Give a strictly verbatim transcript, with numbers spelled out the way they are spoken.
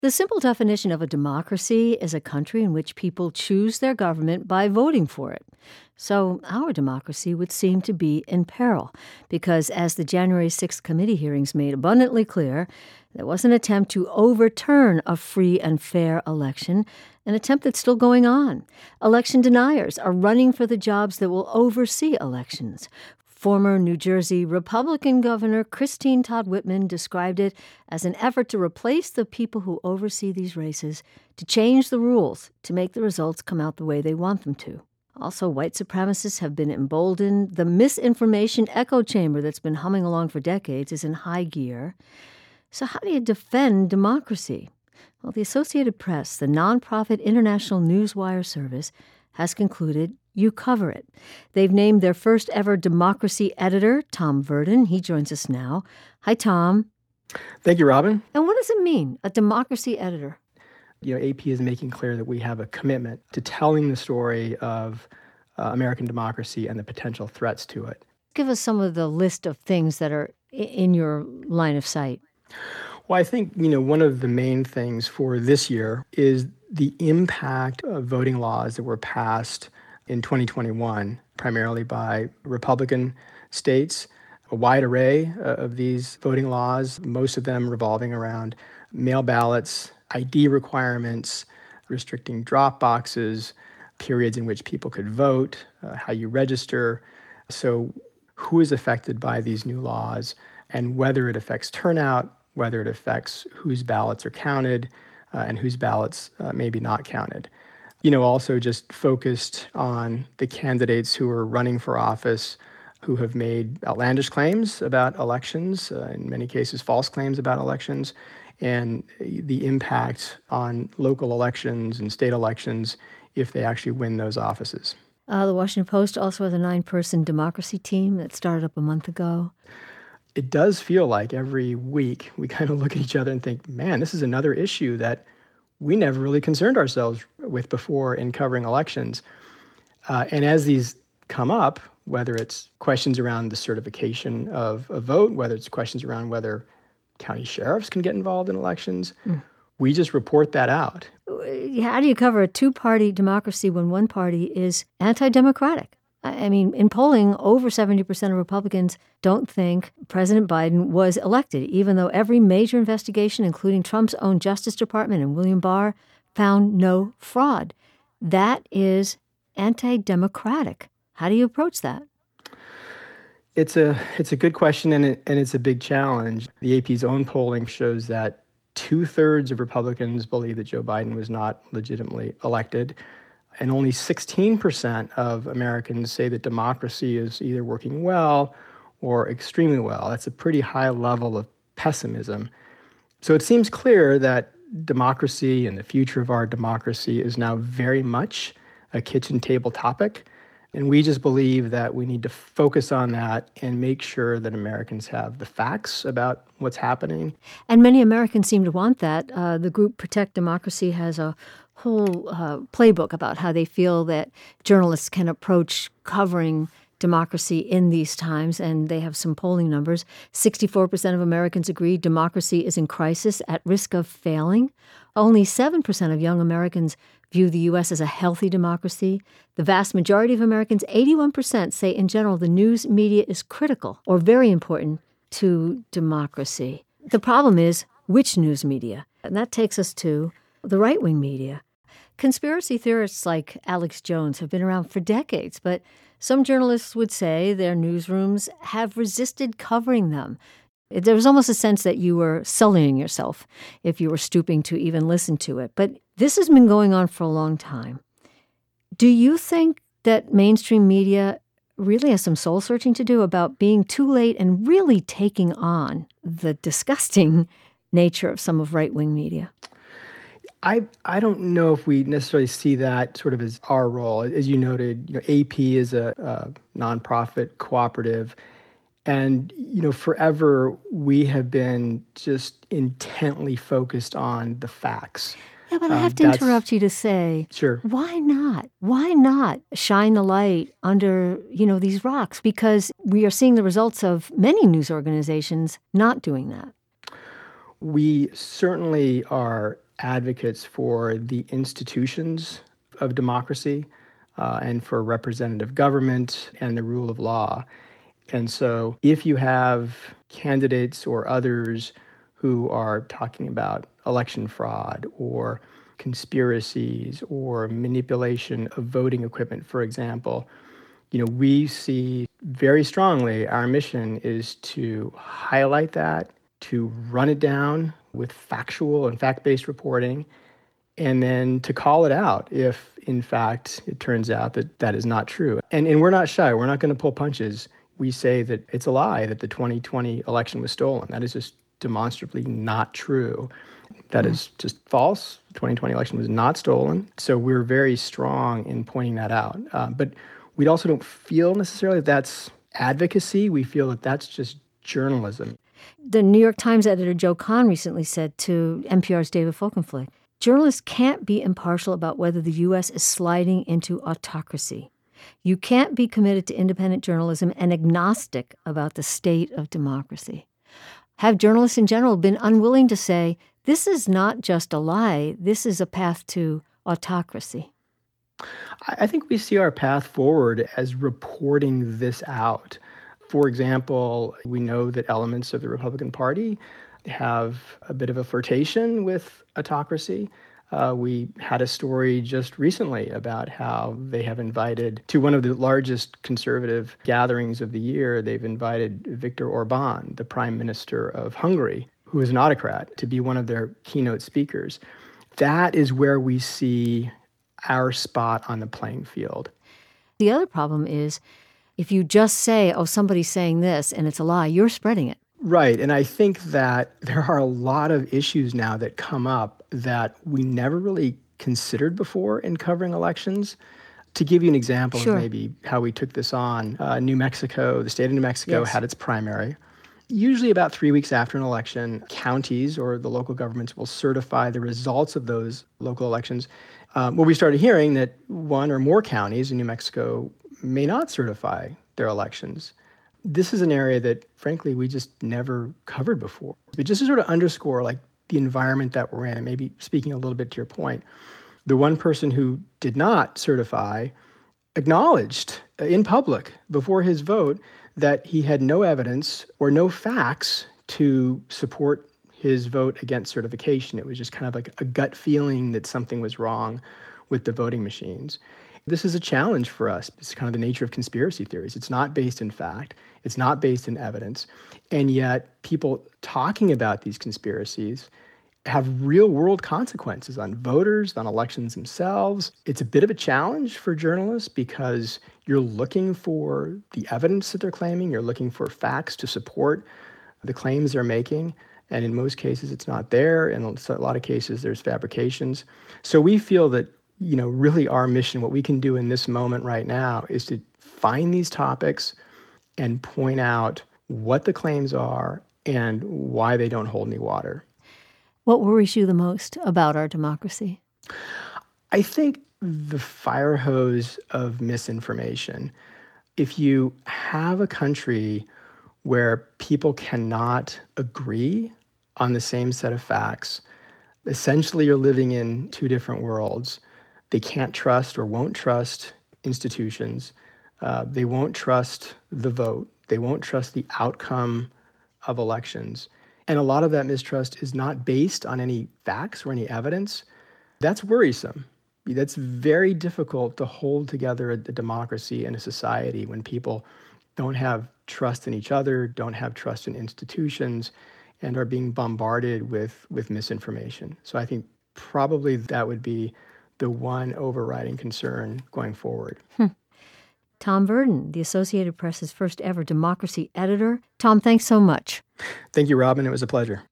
The simple definition of a democracy is a country in which people choose their government by voting for it. So our democracy would seem to be in peril because, as the January sixth committee hearings made abundantly clear, there was an attempt to overturn a free and fair election, an attempt that's still going on. Election deniers are running for the jobs that will oversee elections. Former New Jersey Republican Governor Christine Todd Whitman described it as an effort to replace the people who oversee these races, to change the rules, to make the results come out the way they want them to. Also, white supremacists have been emboldened. The misinformation echo chamber that's been humming along for decades is in high gear. So how do you defend democracy? Well, the Associated Press, the nonprofit international newswire service, has concluded you cover it. They've named their first ever democracy editor, Tom Verdin. He joins us now. Hi, Tom. Thank you, Robin. And what does it mean, a democracy editor? You know, A P is making clear that we have a commitment to telling the story of uh, American democracy and the potential threats to it. Give us some of the list of things that are in your line of sight. Well, I think, you know, one of the main things for this year is the impact of voting laws that were passed in twenty twenty-one, primarily by Republican states, a wide array of these voting laws, most of them revolving around mail ballots, I D requirements, restricting drop boxes, periods in which people could vote, uh, how you register. So who is affected by these new laws and whether it affects turnout, whether it affects whose ballots are counted uh, and whose ballots uh, may be not counted. You know, also just focused on the candidates who are running for office who have made outlandish claims about elections, uh, in many cases false claims about elections, and the impact on local elections and state elections if they actually win those offices. Uh, the Washington Post also has a nine-person democracy team that started up a month ago. It does feel like every week we kind of look at each other and think, man, this is another issue that we never really concerned ourselves with before in covering elections. Uh, and as these come up, whether it's questions around the certification of a vote, whether it's questions around whether county sheriffs can get involved in elections, mm. we just report that out. How do you cover a two-party democracy when one party is anti-democratic? I mean, in polling, over seventy percent of Republicans don't think President Biden was elected, even though every major investigation, including Trump's own Justice Department and William Barr, found no fraud. That is anti-democratic. How do you approach that? It's a it's a good question, and it, and it's a big challenge. The A P's own polling shows that two-thirds of Republicans believe that Joe Biden was not legitimately elected. And only sixteen percent of Americans say that democracy is either working well or extremely well. That's a pretty high level of pessimism. So it seems clear that democracy and the future of our democracy is now very much a kitchen table topic. And we just believe that we need to focus on that and make sure that Americans have the facts about what's happening. And many Americans seem to want that. Uh, the group Protect Democracy has a whole uh, playbook about how they feel that journalists can approach covering democracy in these times, and they have some polling numbers. sixty-four percent of Americans agree democracy is in crisis, at risk of failing. Only seven percent of young Americans view the U S as a healthy democracy. The vast majority of Americans, eighty-one percent, say in general the news media is critical or very important to democracy. The problem is which news media? And that takes us to the right-wing media. Conspiracy theorists like Alex Jones have been around for decades, but some journalists would say their newsrooms have resisted covering them. There was almost a sense that you were sullying yourself if you were stooping to even listen to it. But this has been going on for a long time. Do you think that mainstream media really has some soul-searching to do about being too late and really taking on the disgusting nature of some of right-wing media? I I don't know if we necessarily see that sort of as our role. As you noted, you know, A P is a, a nonprofit cooperative, and you know, forever we have been just intently focused on the facts. Yeah, but I have um, to interrupt you to say, sure. Why not? Why not shine the light under, you know, these rocks? Because we are seeing the results of many news organizations not doing that. We certainly are advocates for the institutions of democracy uh, and for representative government and the rule of law. And so if you have candidates or others who are talking about election fraud or conspiracies or manipulation of voting equipment, for example, you know, we see very strongly our mission is to highlight that, to run it down with factual and fact-based reporting, and then to call it out if, in fact, it turns out that that is not true. And, and we're not shy. We're not going to pull punches. We say that it's a lie that the twenty twenty election was stolen. That is just demonstrably not true. That is just false. The twenty twenty election was not stolen. So we're very strong in pointing that out. Uh, but we also don't feel necessarily that that's advocacy. We feel that that's just journalism. The New York Times editor Joe Kahn recently said to N P R's David Folkenflik, journalists can't be impartial about whether the U S is sliding into autocracy. You can't be committed to independent journalism and agnostic about the state of democracy. Have journalists in general been unwilling to say, this is not just a lie, this is a path to autocracy? I think we see our path forward as reporting this out. For example, we know that elements of the Republican Party have a bit of a flirtation with autocracy. Uh, we had a story just recently about how they have invited, to one of the largest conservative gatherings of the year, they've invited Viktor Orban, the prime minister of Hungary, who is an autocrat, to be one of their keynote speakers. That is where we see our spot on the playing field. The other problem is, if you just say, oh, somebody's saying this and it's a lie, you're spreading it. Right. And I think that there are a lot of issues now that come up that we never really considered before in covering elections. To give you an example Sure. of maybe how we took this on, uh, New Mexico, the state of New Mexico Yes. had its primary. Usually about three weeks after an election, counties or the local governments will certify the results of those local elections. Um, well, we started hearing that one or more counties in New Mexico may not certify their elections. This is an area that, frankly, we just never covered before. But just to sort of underscore, like, the environment that we're in, and maybe speaking a little bit to your point, the one person who did not certify acknowledged in public before his vote that he had no evidence or no facts to support his vote against certification. It was just kind of like a gut feeling that something was wrong with the voting machines. This is a challenge for us. It's kind of the nature of conspiracy theories. It's not based in fact. It's not based in evidence. And yet people talking about these conspiracies have real world consequences on voters, on elections themselves. It's a bit of a challenge for journalists because you're looking for the evidence that they're claiming. You're looking for facts to support the claims they're making. And in most cases, it's not there. In a lot of cases, there's fabrications. So we feel that, you know, really our mission, what we can do in this moment right now is to find these topics and point out what the claims are and why they don't hold any water. What worries you the most about our democracy? I think the fire hose of misinformation. If you have a country where people cannot agree on the same set of facts, essentially you're living in two different worlds. They can't trust or won't trust institutions. Uh, they won't trust the vote. They won't trust the outcome of elections. And a lot of that mistrust is not based on any facts or any evidence. That's worrisome. That's very difficult to hold together a, a democracy and a society when people don't have trust in each other, don't have trust in institutions, and are being bombarded with, with misinformation. So I think probably that would be the one overriding concern going forward. Hmm. Tom Verdin, the Associated Press's first ever democracy editor. Tom, thanks so much. Thank you, Robin. It was a pleasure.